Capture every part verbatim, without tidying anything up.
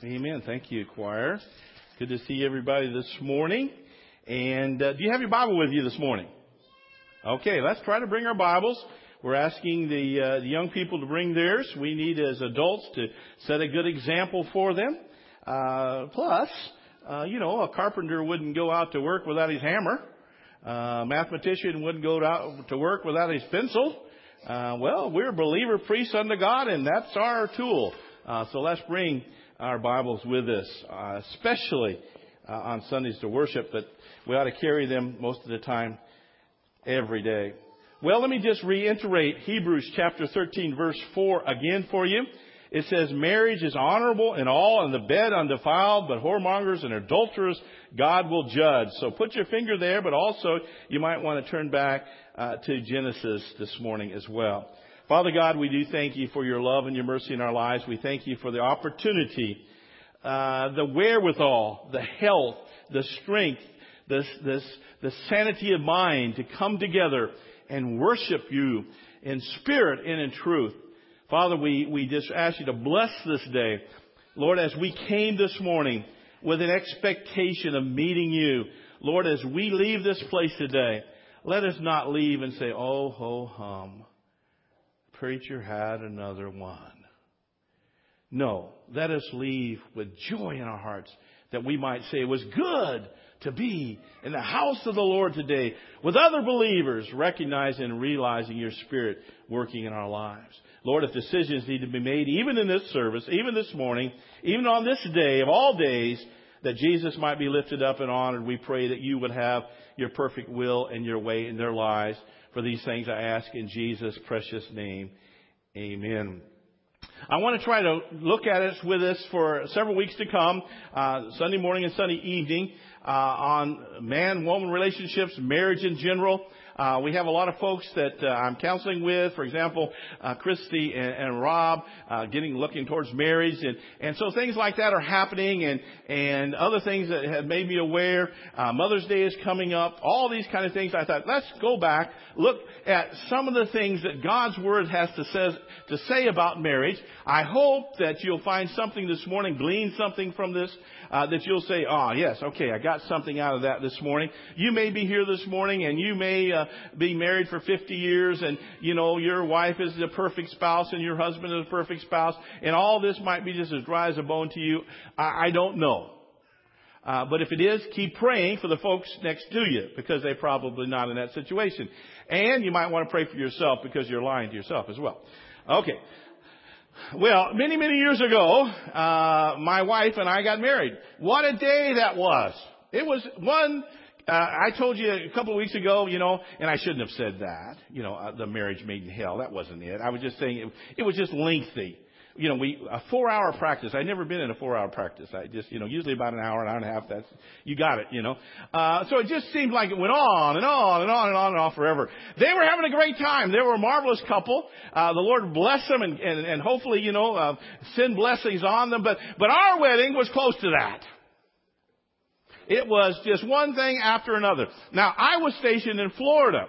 Amen. Thank you, choir. Good to see everybody this morning. And uh, do you have your Bible with you this morning? Okay, let's try to bring our Bibles. We're asking the, uh, the young people to bring theirs. We need, as adults, to set a good example for them. Uh, plus, uh, you know, a carpenter wouldn't go out to work without his hammer. Uh, a mathematician wouldn't go out to work without his pencil. Uh, well, we're believer priests unto God, and that's our tool. Uh, so let's bring our Bibles with us, uh, especially uh, on Sundays to worship, but we ought to carry them most of the time every day. Well, let me just reiterate Hebrews chapter thirteen, verse four again for you. It says, marriage is honorable in all, and the bed undefiled, but whoremongers and adulterers God will judge. So put your finger there, but also you might want to turn back uh, to Genesis this morning as well. Father God, we do thank you for your love and your mercy in our lives. We thank you for the opportunity, uh, the wherewithal, the health, the strength, this, this, the sanity of mind to come together and worship you in spirit and in truth. Father, we, we just ask you to bless this day. Lord, as we came this morning with an expectation of meeting you, Lord, as we leave this place today, let us not leave and say, oh, ho, hum. Preacher had another one. No, let us leave with joy in our hearts that we might say it was good to be in the house of the Lord today with other believers, recognizing and realizing your Spirit working in our lives. Lord, if decisions need to be made, even in this service, even this morning, even on this day of all days, that Jesus might be lifted up and honored, we pray that you would have your perfect will and your way in their lives. For these things I ask in Jesus' precious name. Amen. I want to try to look at it with us for several weeks to come, uh, Sunday morning and Sunday evening, uh, on man-woman relationships, marriage in general. Uh, we have a lot of folks that uh, I'm counseling with, for example, uh, Christy and, and Rob, uh, getting, looking towards marriage. And, and so things like that are happening, and, and other things that have made me aware. Uh, Mother's Day is coming up. All these kind of things. I thought, let's go back, look at some of the things that God's Word has to, says, to say about marriage. I hope that you'll find something this morning, glean something from this, uh, that you'll say, oh, yes, okay, I got something out of that this morning. You may be here this morning, and you may uh, be married for fifty years, and, you know, your wife is the perfect spouse, and your husband is a perfect spouse, and all this might be just as dry as a bone to you. I, I don't know. Uh, but if it is, keep praying for the folks next to you, because they're probably not in that situation. And you might want to pray for yourself, because you're lying to yourself as well. Okay. Well, many, many years ago, uh, my wife and I got married. What a day that was. It was one, uh, I told you a couple of weeks ago, you know, and I shouldn't have said that, you know, uh, the marriage made in hell. That wasn't it. I was just saying it, it was just lengthy. You know, we, a four hour practice. I'd never been in a four hour practice. I just, you know, usually about an hour, an hour and a half. That's, you got it, you know. Uh, so it just seemed like it went on and on and on and on and on forever. They were having a great time. They were a marvelous couple. Uh, the Lord bless them and, and, and hopefully, you know, uh, send blessings on them. But, but our wedding was close to that. It was just one thing after another. Now, I was stationed in Florida,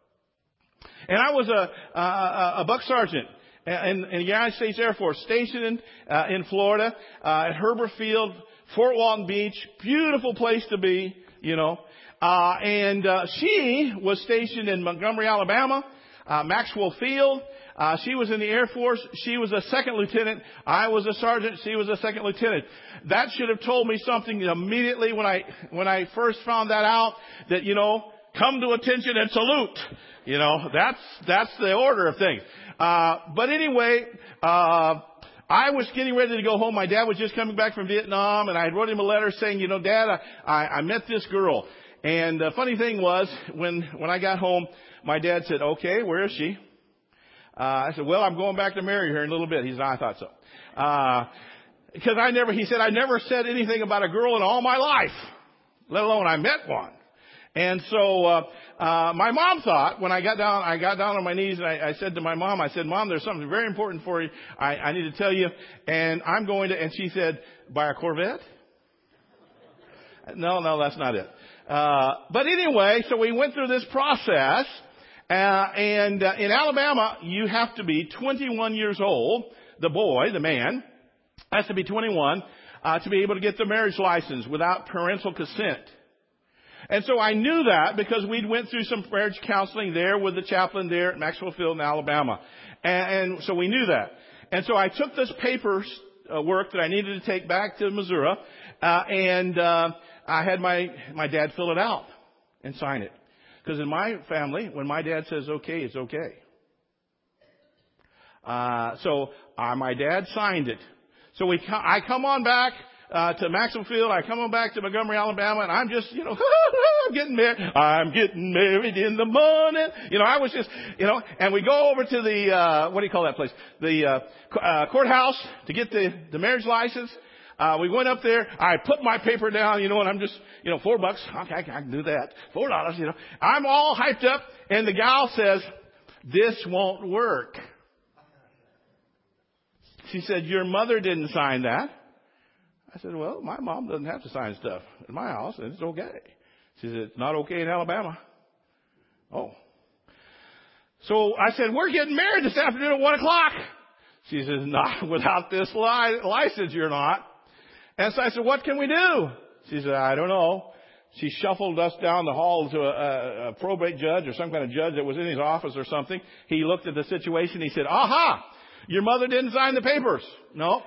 and I was a, a, a buck sergeant. In, in the United States Air Force, stationed in, uh, in Florida, uh, at Herbert Field, Fort Walton Beach, beautiful place to be, you know. Uh, and, uh, she was stationed in Montgomery, Alabama, uh, Maxwell Field. Uh, she was in the Air Force. She was a second lieutenant. I was a sergeant. She was a second lieutenant. That should have told me something immediately when I, when I first found that out, that, you know, come to attention and salute. You know, that's, that's the order of things. Uh, but anyway, uh, I was getting ready to go home. My dad was just coming back from Vietnam, and I wrote him a letter saying, you know, Dad, I, I, I met this girl. And the funny thing was, when, when I got home, my dad said, okay, where is she? Uh, I said, well, I'm going back to marry her in a little bit. He said, I thought so. Uh, because I never, he said, I never said anything about a girl in all my life, let alone I met one. And so, uh, uh, my mom thought, when I got down, I got down on my knees and I, I said to my mom, I said, Mom, there's something very important for you. I, I need to tell you. And I'm going to, and she said, buy a Corvette? No, no, that's not it. Uh, but anyway, so we went through this process, uh, and, uh, in Alabama, you have to be twenty-one years old. The boy, the man, has to be twenty-one. uh, to be able to get the marriage license without parental consent. And so I knew that because we went through some marriage counseling there with the chaplain there at Maxwell Field in Alabama. And, and so we knew that. And so I took this paper uh, work that I needed to take back to Missouri, uh, and uh, I had my, my dad fill it out and sign it. Because in my family, when my dad says okay, it's okay. Uh, so uh, my dad signed it. So we, I come on back uh, to Maxwell Field. I come on back to Montgomery, Alabama, and I'm just, you know, I'm getting married. I'm getting married in the morning. You know, I was just, you know, and we go over to the, uh, what do you call that place? The uh, uh, courthouse to get the, the marriage license. Uh, we went up there. I put my paper down, you know, and I'm just, you know, four bucks. Okay, I can do that. Four dollars, you know. I'm all hyped up, and the gal says, "This won't work." She said, "Your mother didn't sign that." I said, "Well, my mom doesn't have to sign stuff in my house, and it's okay." She said, "It's not okay in Alabama." Oh. So I said, "We're getting married this afternoon at one o'clock. She says, "Not without this li- license, you're not." And so I said, "What can we do?" She said, "I don't know." She shuffled us down the hall to a, a, a probate judge or some kind of judge that was in his office or something. He looked at the situation. He said, "Aha! Your mother didn't sign the papers." "No."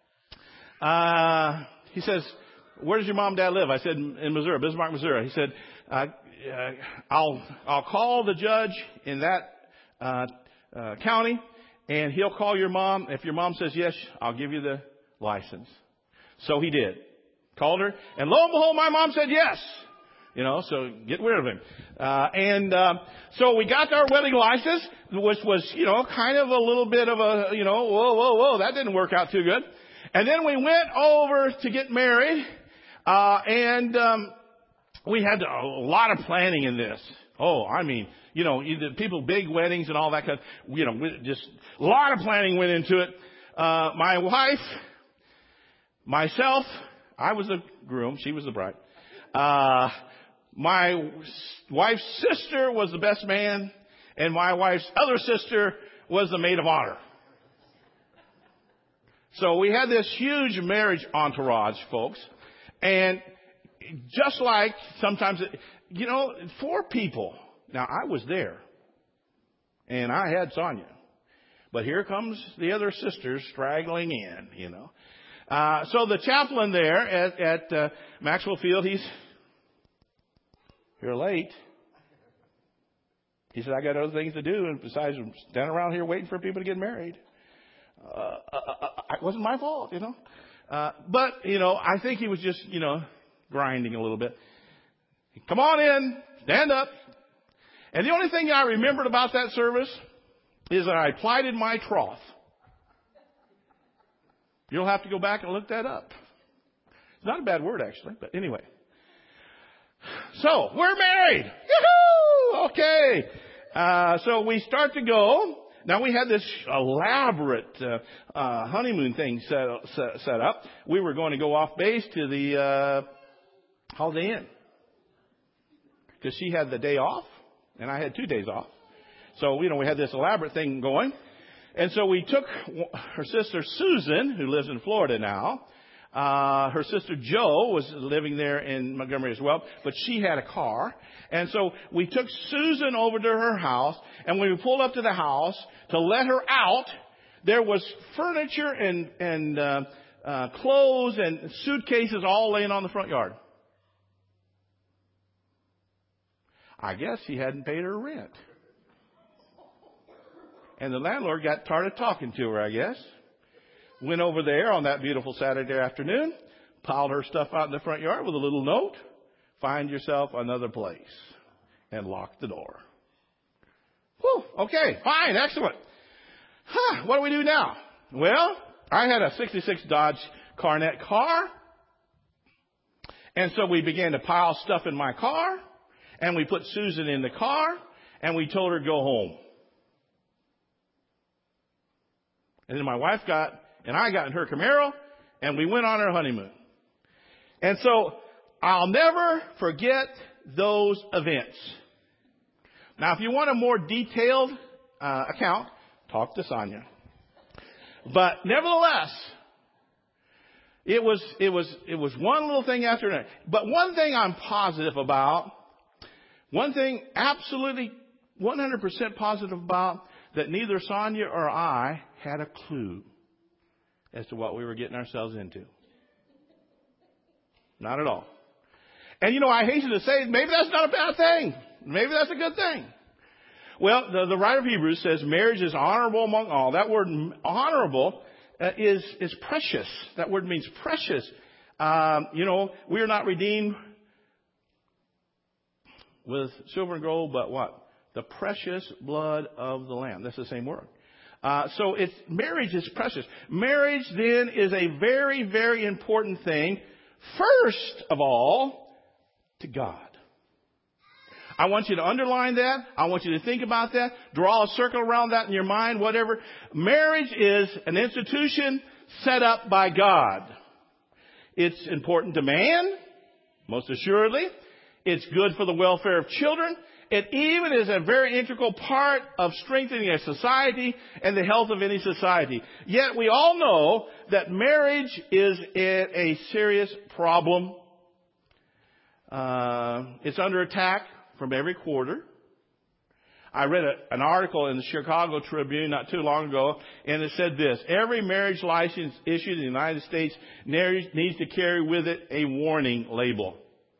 Uh, he says, "Where does your mom and dad live?" I said, "In Missouri, Bismarck, Missouri." He said, uh, uh, I'll, I'll call the judge in that, uh, uh, county, and he'll call your mom. If your mom says yes, I'll give you the license. So he did. Called her, and lo and behold, my mom said yes. You know, so get rid of him. Uh, and, uh, so we got our wedding license, which was, you know, kind of a little bit of a, you know, whoa, whoa, whoa, that didn't work out too good. And then we went over to get married, uh, and, um, we had a lot of planning in this. Oh, I mean, you know, either people, big weddings and all that kind of, you know, just a lot of planning went into it. Uh, my wife, myself, I was the groom, she was the bride. Uh, my wife's sister was the best man, and my wife's other sister was the maid of honor. So we had this huge marriage entourage, folks. And just like sometimes, it, you know, four people. Now, I was there, and I had Sonia. But here comes the other sisters straggling in, you know. Uh, so the chaplain there at, at uh, Maxwell Field, he's, "You're late." He said, "I got other things to do, and besides standing around here waiting for people to get married." Uh, uh, uh, it wasn't my fault, you know. Uh, but, you know, I think he was just, you know, grinding a little bit. "Come on in, stand up." And the only thing I remembered about that service is that I plighted my troth. You'll have to go back and look that up. It's not a bad word, actually, but anyway. So, we're married. Yoo-hoo! Okay. Uh, so we start to go. Now, we had this elaborate uh, uh, honeymoon thing set, set, set up. We were going to go off base to the uh, Holiday Inn. Because she had the day off, and I had two days off. So, you know, we had this elaborate thing going. And so we took her sister Susan, who lives in Florida now. Uh, her sister Jo was living there in Montgomery as well, but she had a car. And so we took Susan over to her house, and when we pulled up to the house to let her out, there was furniture and, and uh, uh, clothes and suitcases all laying on the front yard. I guess she hadn't paid her rent. And the landlord got tired of talking to her, I guess. Went over there on that beautiful Saturday afternoon, piled her stuff out in the front yard with a little note, "Find yourself another place," and locked the door. Whew, okay, fine, excellent. Huh, what do we do now? Well, I had a sixty-six Dodge Coronet car, and so we began to pile stuff in my car, and we put Susan in the car, and we told her to go home. And then my wife got, and I got in her Camaro, and we went on our honeymoon. And so I'll never forget those events. Now, if you want a more detailed uh, account, talk to Sonia. But nevertheless, It was, it was, it was one little thing after another. But one thing I'm positive about, one thing absolutely one hundred percent positive about, that neither Sonia or I had a clue as to what we were getting ourselves into. Not at all. And you know, I hasten to say, maybe that's not a bad thing. Maybe that's a good thing. Well, the, the writer of Hebrews says marriage is honorable among all. That word honorable uh, is, is precious. That word means precious. Um, you know, we are not redeemed with silver and gold, but what? The precious blood of the Lamb. That's the same word. Uh, so it's, marriage is precious. Marriage then is a very, very important thing. First of all, to God. I want you to underline that. I want you to think about that. Draw a circle around that in your mind, whatever. Marriage is an institution set up by God. It's important to man, most assuredly. It's good for the welfare of children. It even is a very integral part of strengthening a society and the health of any society. Yet we all know that marriage is a serious problem. Uh, it's under attack from every quarter. I read a, an article in the Chicago Tribune not too long ago, and it said this: every marriage license issued in the United States needs to carry with it a warning label.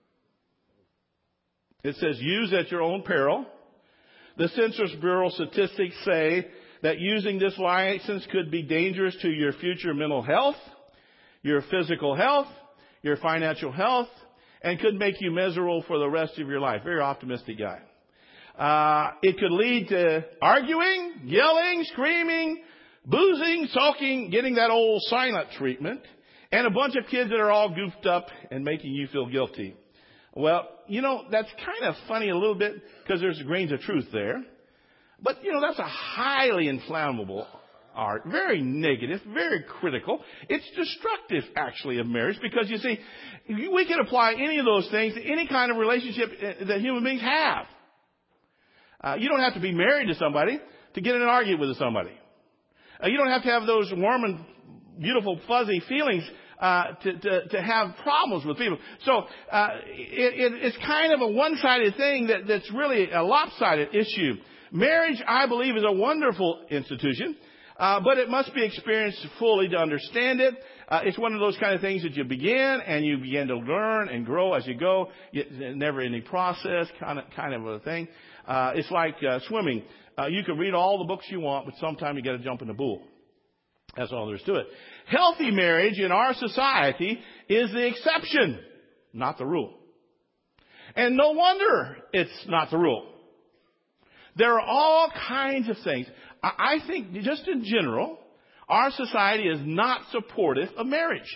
It says, use at your own peril. The Census Bureau statistics say that using this license could be dangerous to your future mental health, your physical health, your financial health, and could make you miserable for the rest of your life. Very optimistic guy. Uh, it could lead to arguing, yelling, screaming, boozing, sulking, getting that old silent treatment, and a bunch of kids that are all goofed up and making you feel guilty. Well, you know, that's kind of funny a little bit because there's grains of truth there. But, you know, that's a highly inflammable art, very negative, very critical. It's destructive, actually, of marriage because, you see, we can apply any of those things to any kind of relationship that human beings have. Uh, you don't have to be married to somebody to get in an argument with somebody. Uh, you don't have to have those warm and beautiful, fuzzy feelings Uh, to, to, to have problems with people. So uh, it, it, it's kind of a one-sided thing that, that's really a lopsided issue. Marriage, I believe, is a wonderful institution, uh, but it must be experienced fully to understand it. Uh, it's one of those kind of things that you begin and you begin to learn and grow as you go. It's never any process, kind of kind of a thing. Uh, it's like uh, swimming. Uh, you can read all the books you want, but sometime you got to jump in the pool. That's all there is to it. Healthy marriage in our society is the exception, not the rule. And no wonder it's not the rule. There are all kinds of things. I think just in general, our society is not supportive of marriage.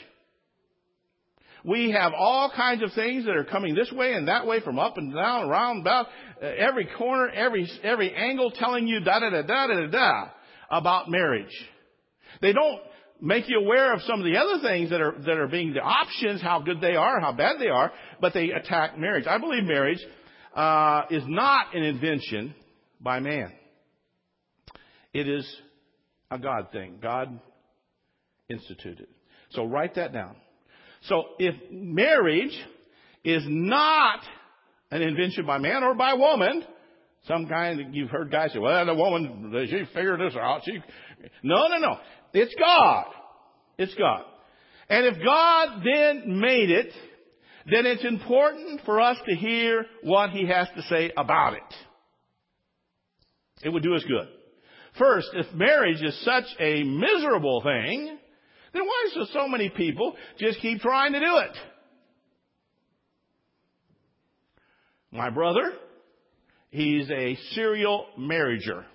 We have all kinds of things that are coming this way and that way, from up and down, around, about, uh, every corner, every every angle, telling you da da da da da da about marriage. They don't make you aware of some of the other things that are that are being the options, how good they are, how bad they are, but they attack marriage. I believe marriage uh, is not an invention by man. It is a God thing. God instituted. So write that down. So if marriage is not an invention by man or by woman, some kind, you've heard guys say, well, the woman, she figured this out. She, no, no, no. It's God. It's God. And if God then made it, then it's important for us to hear what He has to say about it. It would do us good. First, if marriage is such a miserable thing, then why do so many people just keep trying to do it? My brother, he's a serial marriager.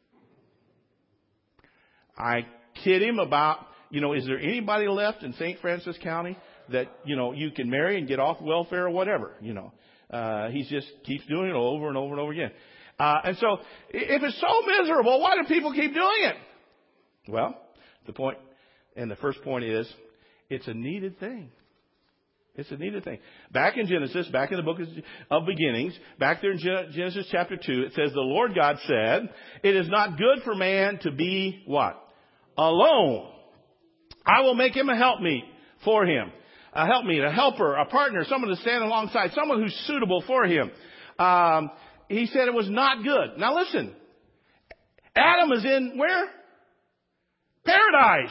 I kid him about, you know, is there anybody left in Saint Francis County that, you know, you can marry and get off welfare or whatever, you know. Uh, he just keeps doing it over and over and over again. Uh, and so if it's so miserable, why do people keep doing it? Well, the point, and the first point is, it's a needed thing. It's a needed thing. Back in Genesis, back in the book of beginnings, back there in Genesis chapter two, it says, the Lord God said, it is not good for man to be what? Alone. I will make him a helpmeet for him. A helpmeet, a helper, a partner, someone to stand alongside, someone who's suitable for him. Um, he said it was not good. Now listen, Adam is in where? Paradise.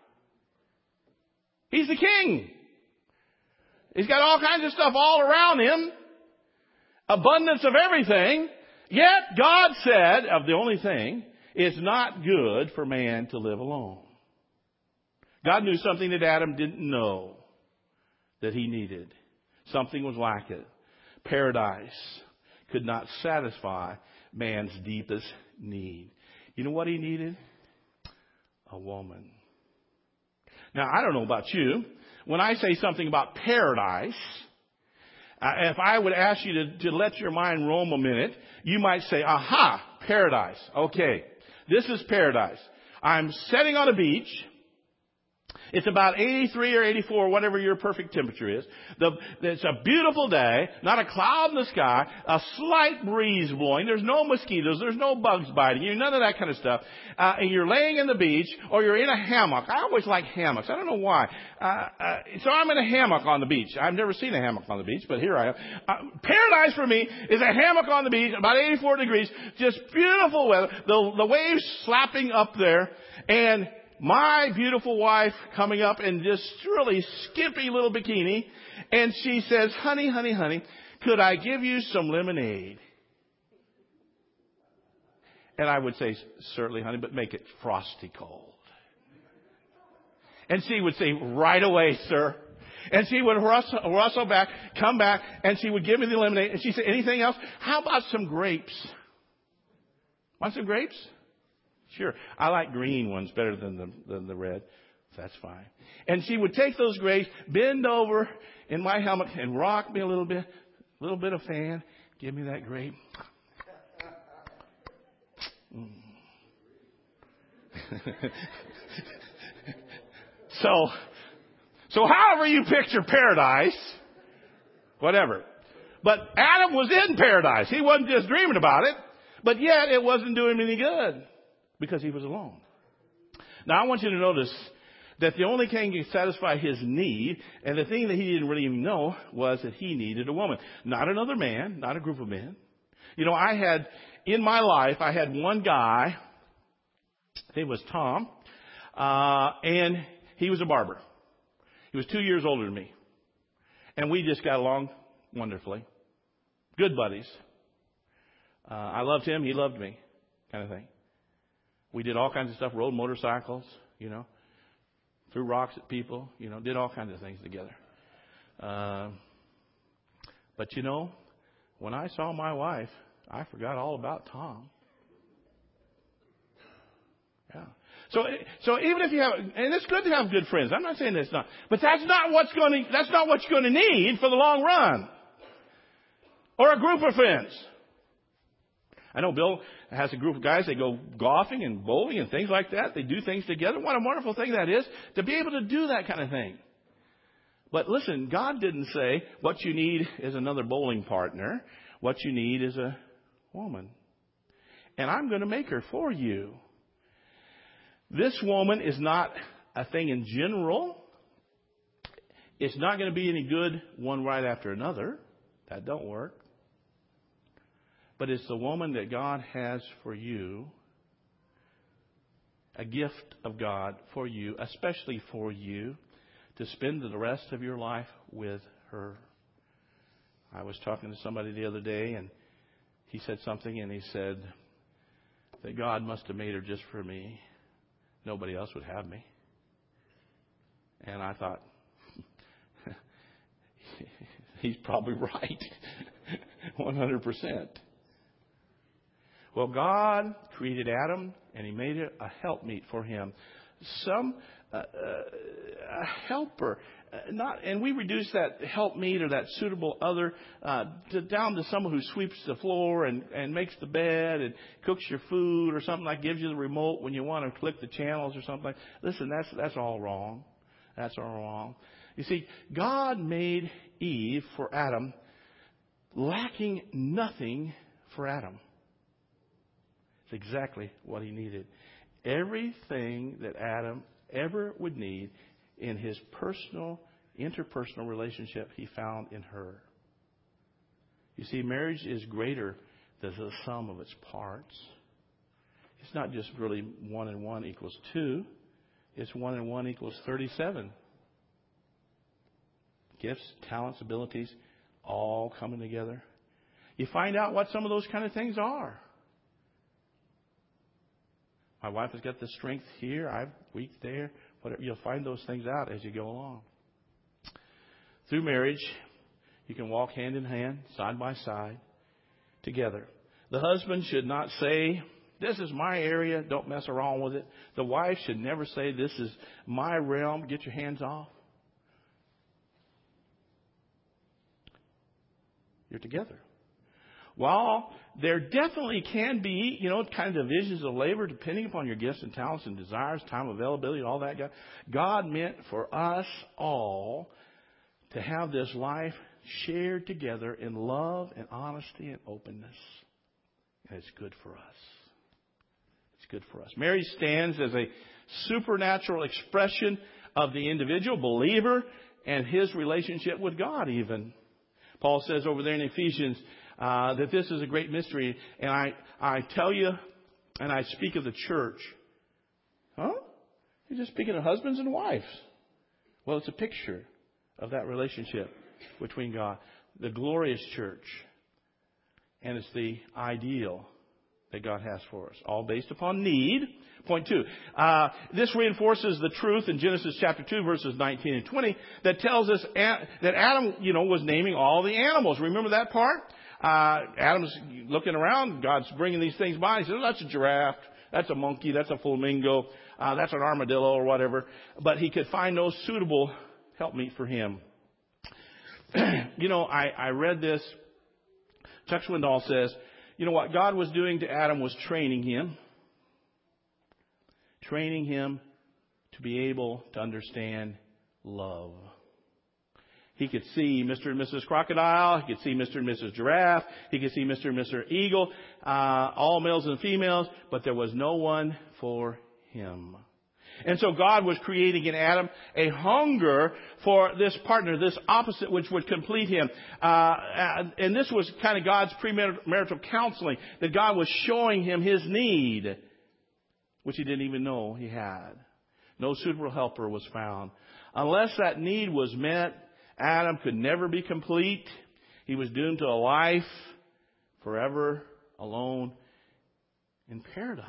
He's the king. He's got all kinds of stuff all around him. Abundance of everything. Yet God said of the only thing, it's not good for man to live alone. God knew something that Adam didn't know that he needed. Something was lacking. Paradise could not satisfy man's deepest need. You know what he needed? A woman. Now, I don't know about you. When I say something about paradise, uh, if I would ask you to, to let your mind roam a minute, you might say, aha, paradise. Okay, this is paradise. I'm sitting on a beach. It's about eighty-three or eighty-four, whatever your perfect temperature is. The, it's a beautiful day, not a cloud in the sky, a slight breeze blowing. There's no mosquitoes. There's no bugs biting you, none of that kind of stuff. Uh, and you're laying in the beach or you're in a hammock. I always like hammocks. I don't know why. Uh, uh, so I'm in a hammock on the beach. I've never seen a hammock on the beach, but here I am. Uh, paradise for me is a hammock on the beach, about eighty-four degrees, just beautiful weather, the, the waves slapping up there, and my beautiful wife coming up in just really skimpy little bikini. And she says, honey, honey, honey, could I give you some lemonade? And I would say, certainly, honey, but make it frosty cold. And she would say, right away, sir. And she would rustle, rustle back, come back, and she would give me the lemonade. And she said, anything else? How about some grapes? Want some grapes? Sure. I like green ones better than the, than the red. That's fine. And she would take those grapes, bend over in my helmet and rock me a little bit, a little bit of fan. Give me that grape. Mm. so, so however you picture paradise, whatever. But Adam was in paradise. He wasn't just dreaming about it, but yet it wasn't doing him any good. Because he was alone. Now I want you to notice that the only thing that could satisfy his need, and the thing that he didn't really even know, was that he needed a woman. Not another man, not a group of men. You know, I had, in my life, I had one guy, his name was Tom, uh, and he was a barber. He was two years older than me. And we just got along wonderfully. Good buddies. Uh, I loved him, he loved me, kind of thing. We did all kinds of stuff, rode motorcycles, you know, threw rocks at people, you know, did all kinds of things together. Uh, but, you know, when I saw my wife, I forgot all about Tom. Yeah. So, so even if you have, and it's good to have good friends. I'm not saying it's not, but that's not what's going to, that's not what you're going to need for the long run. Or a group of friends. I know Bill has a group of guys. They go golfing and bowling and things like that. They do things together. What a wonderful thing that is to be able to do that kind of thing. But listen, God didn't say what you need is another bowling partner. What you need is a woman. And I'm going to make her for you. This woman is not a thing in general. It's not going to be any good one right after another. That don't work. But it's the woman that God has for you, a gift of God for you, especially for you, to spend the rest of your life with her. I was talking to somebody the other day, and he said something, and he said that God must have made her just for me. Nobody else would have me. And I thought, he's probably right, one hundred percent. Well, God created Adam, and He made it a helpmeet for him. Some, uh, uh, a helper. Uh, not, and we reduce that helpmeet or that suitable other uh, to, down to someone who sweeps the floor and, and makes the bed and cooks your food or something like gives you the remote when you want to click the channels or something like. Listen, that's that's all wrong. That's all wrong. You see, God made Eve for Adam, lacking nothing for Adam. It's exactly what he needed. Everything that Adam ever would need in his personal, interpersonal relationship he found in her. You see, marriage is greater than the sum of its parts. It's not just really one and one equals two. It's one and one equals thirty-seven. Gifts, talents, abilities, all coming together. You find out what some of those kind of things are. My wife has got the strength here. I'm weak there. Whatever. You'll find those things out as you go along. Through marriage, you can walk hand in hand, side by side, together. The husband should not say, "This is my area. Don't mess around with it." The wife should never say, "This is my realm. Get your hands off." You're together. While there definitely can be, you know, kind of divisions of labor depending upon your gifts and talents and desires, time availability, all that. God meant for us all to have this life shared together in love and honesty and openness. And it's good for us. It's good for us. Marriage stands as a supernatural expression of the individual believer and his relationship with God even. Paul says over there in Ephesians uh, that this is a great mystery. And I, I tell you, and I speak of the church. Huh? He's just speaking of husbands and wives. Well, it's a picture of that relationship between God. The glorious church. And it's the ideal that God has for us. All based upon need. Point two. Uh, this reinforces the truth in Genesis chapter two, verses nineteen and twenty, that tells us a- that Adam, you know, was naming all the animals. Remember that part? Uh, Adam's looking around. God's bringing these things by. He says, "Oh, that's a giraffe. That's a monkey. That's a flamingo. Uh, that's an armadillo," or whatever. But he could find no suitable helpmeet for him. You know, I, I read this. Chuck Swindoll says, you know, what God was doing to Adam was training him. Training him to be able to understand love. He could see Mister and Missus Crocodile. He could see Mister and Missus Giraffe. He could see Mister and Missus Eagle. Uh, all males and females. But there was no one for him. And so God was creating in Adam a hunger for this partner, this opposite, which would complete him. Uh, and this was kind of God's premarital counseling, that God was showing him his need, which he didn't even know he had. No suitable helper was found. Unless that need was met, Adam could never be complete. He was doomed to a life forever alone in paradise.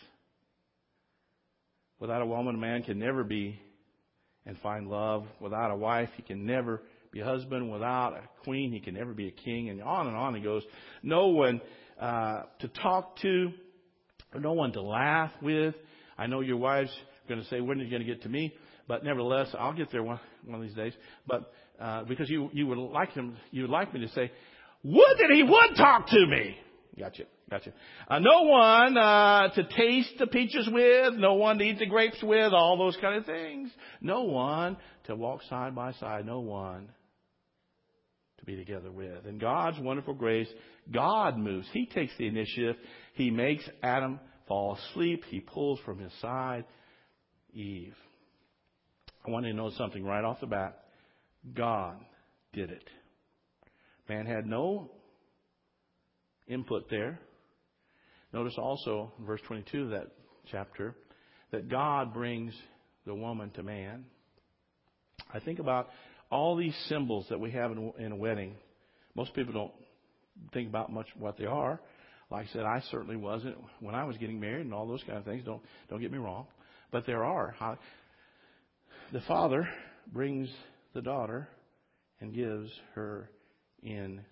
Without a woman, a man can never be and find love. Without a wife, he can never be a husband. Without a queen, he can never be a king. And on and on it goes. No one uh, to talk to, or no one to laugh with. I know your wives are going to say, "When are you going to get to me?" But nevertheless, I'll get there one, one of these days. But uh, because you you would like him, you would like me to say, "Would that he would talk to me." Gotcha. Gotcha. Uh, no one uh, to taste the peaches with. No one to eat the grapes with. All those kind of things. No one to walk side by side. No one to be together with. In God's wonderful grace, God moves. He takes the initiative. He makes Adam fall asleep. He pulls from his side Eve. I want you to know something right off the bat. God did it. Man had no input there. Notice also in verse twenty-two of that chapter that God brings the woman to man. I think about all these symbols that we have in, in a wedding. Most people don't think about much what they are. Like I said, I certainly wasn't when I was getting married and all those kind of things. Don't don't get me wrong, but there are. How, the father brings the daughter and gives her in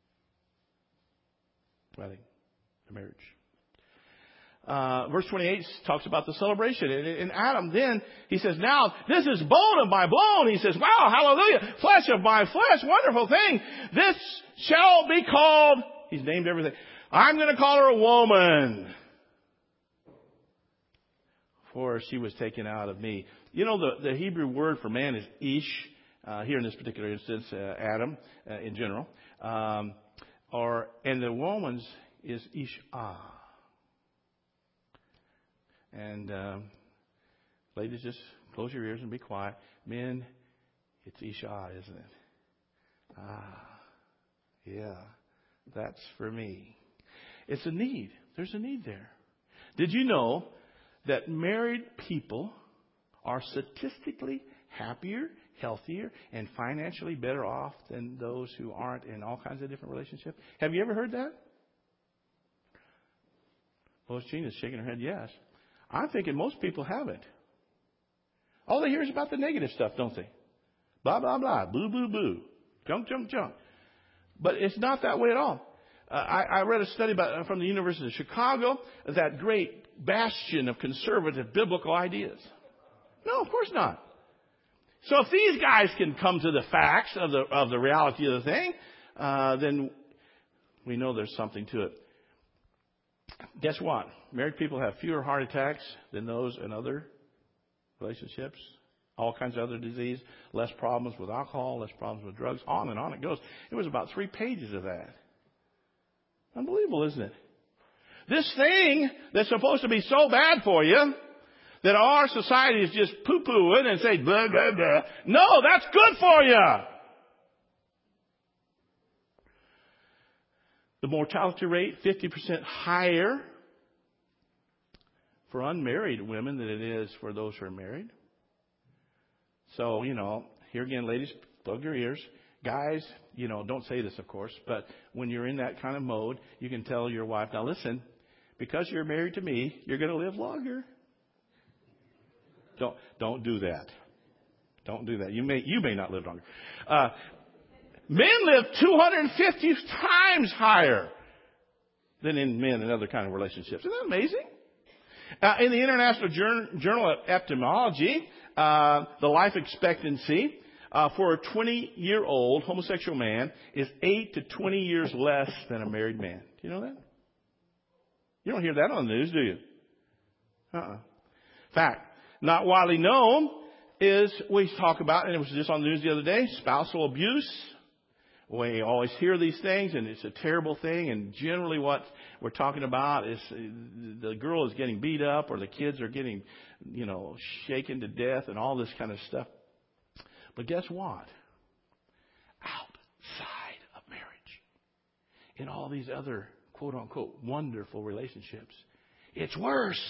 wedding, the marriage. Uh, verse twenty-eight talks about the celebration. And, and Adam then, he says, "Now this is bone of my bone." He says, "Wow, hallelujah, flesh of my flesh, wonderful thing. This shall be called," he's named everything. "I'm going to call her a woman, for she was taken out of me." You know, the, the Hebrew word for man is ish, uh, here in this particular instance, uh, Adam, uh, in general. Um, or, and the woman's is ish'ah. And uh, ladies, just close your ears and be quiet. Men, it's Isha, isn't it? Ah, yeah, that's for me. It's a need. There's a need there. Did you know that married people are statistically happier, healthier, and financially better off than those who aren't in all kinds of different relationships? Have you ever heard that? Well, Gina's shaking her head yes. I'm thinking most people haven't. All they hear is about the negative stuff, don't they? Blah, blah, blah. Boo, boo, boo. Junk, junk, junk. But it's not that way at all. Uh, I, I read a study about, from the University of Chicago, that great bastion of conservative biblical ideas. No, of course not. So if these guys can come to the facts of the of the reality of the thing, uh, then we know there's something to it. Guess what? Married people have fewer heart attacks than those in other relationships. All kinds of other disease, less problems with alcohol, less problems with drugs, on and on it goes. It was about three pages of that. Unbelievable, isn't it? This thing that's supposed to be so bad for you that our society is just poo-pooing and saying, blah, blah, blah. No, that's good for you. The mortality rate, fifty percent higher for unmarried women than it is for those who are married. So, you know, here again, ladies, plug your ears. Guys, you know, don't say this, of course, but when you're in that kind of mode, you can tell your wife, now listen, because you're married to me, you're going to live longer. Don't don't do that. Don't do that. You may you may not live longer. Uh, men live two hundred fifty times higher than in men in other kind of relationships. Isn't that amazing? Uh, in the International Journal of Ophthalmology, uh, the life expectancy uh, for a twenty-year-old homosexual man is eight to twenty years less than a married man. Do you know that? You don't hear that on the news, do you? Uh-uh. Fact. Not widely known is, we talk about, and it was just on the news the other day, spousal abuse. We always hear these things, and it's a terrible thing. And generally what we're talking about is the girl is getting beat up, or the kids are getting, you know, shaken to death and all this kind of stuff. But guess what? Outside of marriage, in all these other quote-unquote wonderful relationships, it's worse.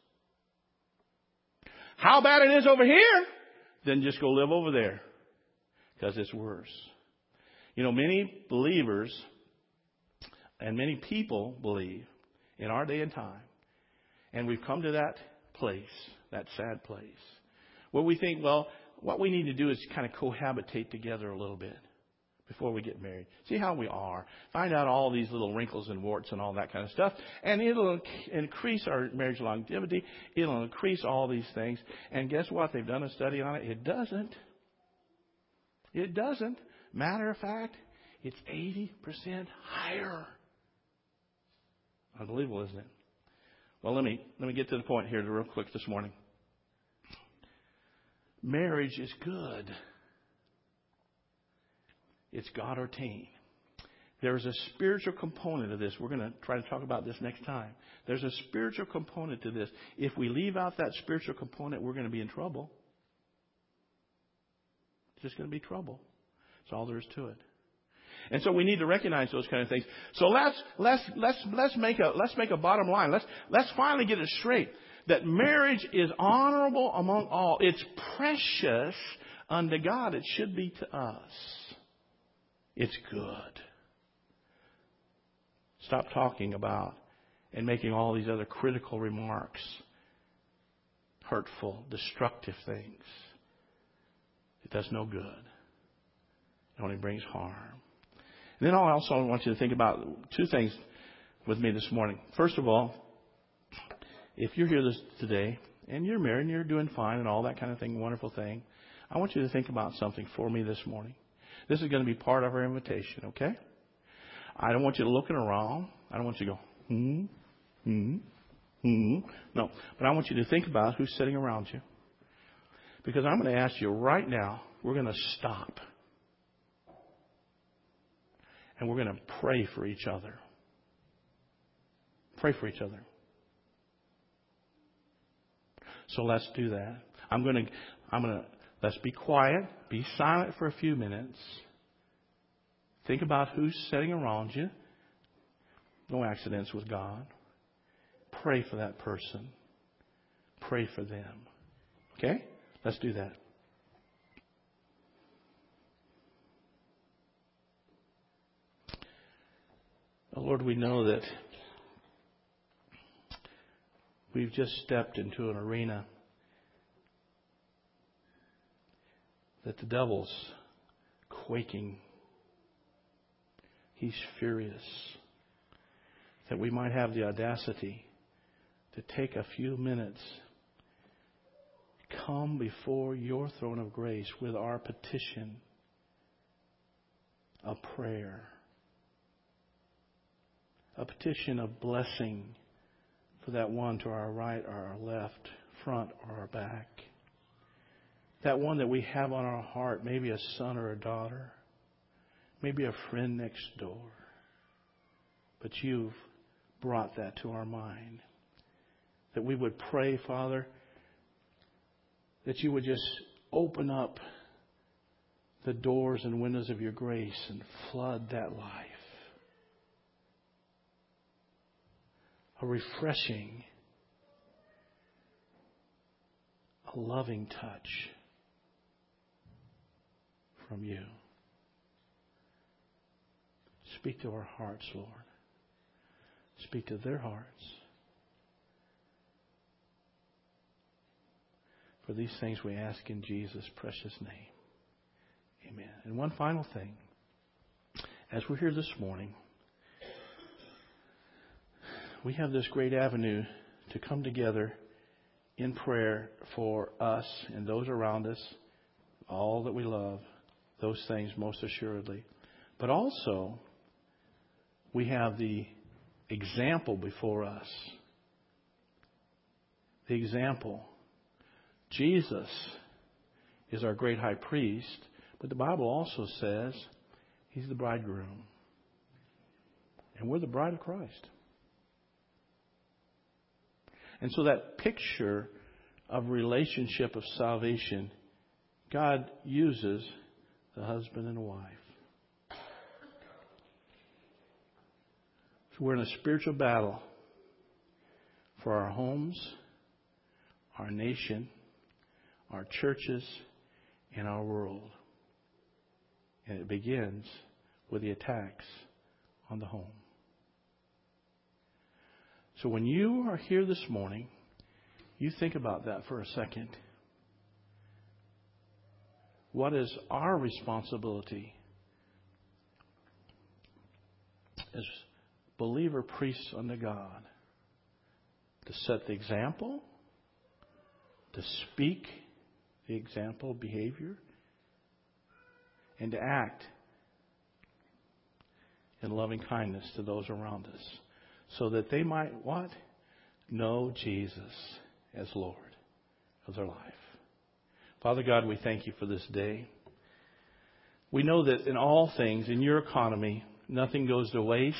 How bad it is over here, then just go live over there, because it's worse. You know, many believers and many people believe in our day and time, and we've come to that place, that sad place, where we think, well, what we need to do is kind of cohabitate together a little bit before we get married. See how we are. Find out all these little wrinkles and warts and all that kind of stuff. And it'll increase our marriage longevity. It'll increase all these things. And guess what? They've done a study on it. It doesn't. It doesn't. Matter of fact, it's eighty percent higher. Unbelievable, isn't it? Well, let me let me get to the point here real quick this morning. Marriage is good. It's God ordained. There's a spiritual component of this. We're going to try to talk about this next time. There's a spiritual component to this. If we leave out that spiritual component, we're going to be in trouble. It's just going to be trouble. That's all there is to it. And so we need to recognize those kind of things. So let's let's let's let's make a let's make a bottom line. Let's let's finally get it straight that marriage is honorable among all. It's precious unto God. It should be to us. It's good. Stop talking about and making all these other critical remarks, hurtful, destructive things. It does no good. It only brings harm. And then I also want you to think about two things with me this morning. First of all, if you're here this today and you're married and you're doing fine and all that kind of thing, wonderful thing, I want you to think about something for me this morning. This is going to be part of our invitation, okay? I don't want you to looking around. I don't want you to go, hmm, hmm, hmm. No, but I want you to think about who's sitting around you. Because I'm going to ask you right now, we're going to stop. And we're going to pray for each other. Pray for each other. So let's do that. I'm going to I'm going to, let's be quiet, be silent for a few minutes. Think about who's sitting around you. No accidents with God. Pray for that person. Pray for them. Okay? Let's do that. Oh, Lord, we know that we've just stepped into an arena that the devil's quaking. He's furious. That we might have the audacity to take a few minutes, come before your throne of grace with our petition, a prayer, a petition of blessing for that one to our right or our left, front or our back. That one that we have on our heart, maybe a son or a daughter, maybe a friend next door. But you've brought that to our mind. That we would pray, Father, that you would just open up the doors and windows of your grace and flood that life. A refreshing, a loving touch from you. Speak to our hearts, Lord. Speak to their hearts. For these things we ask in Jesus' precious name. Amen. And one final thing. As we're here this morning, we have this great avenue to come together in prayer for us and those around us, all that we love, those things most assuredly. But also, we have the example before us. The example. Jesus is our great high priest, but the Bible also says he's the bridegroom. And we're the bride of Christ. And so that picture of relationship of salvation, God uses the husband and wife. So we're in a spiritual battle for our homes, our nation, our churches, and our world. And it begins with the attacks on the home. So when you are here this morning, you think about that for a second. What is our responsibility as believer priests unto God? To set the example, to speak the example behavior, and to act in loving kindness to those around us, so that they might what? Know Jesus as Lord of their life. Father God, we thank you for this day. We know that in all things, in your economy, nothing goes to waste.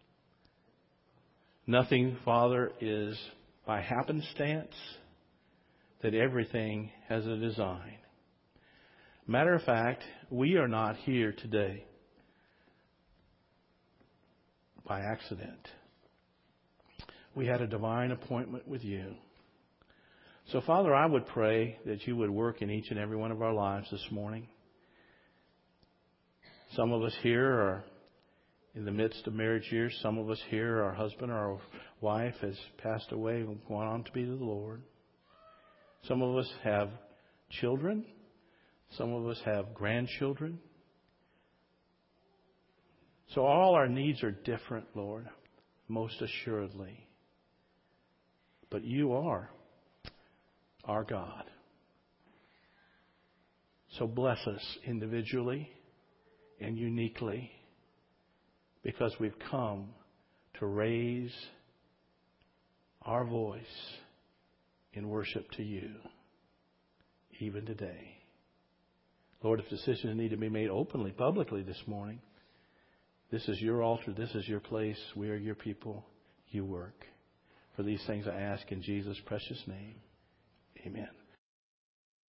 Nothing, Father, is by happenstance. That everything has a design. Matter of fact, we are not here today by accident. We had a divine appointment with you. So, Father, I would pray that you would work in each and every one of our lives this morning. Some of us here are in the midst of marriage years. Some of us here, our husband or our wife has passed away and gone on to be with the Lord. Some of us have children. Some of us have grandchildren. So all our needs are different, Lord, most assuredly. But you are our God. So bless us individually and uniquely, because we've come to raise our voice in worship to you, even today. Lord, if decisions need to be made openly, publicly this morning, this is your altar, this is your place, we are your people, you work. For these things I ask in Jesus' precious name, amen.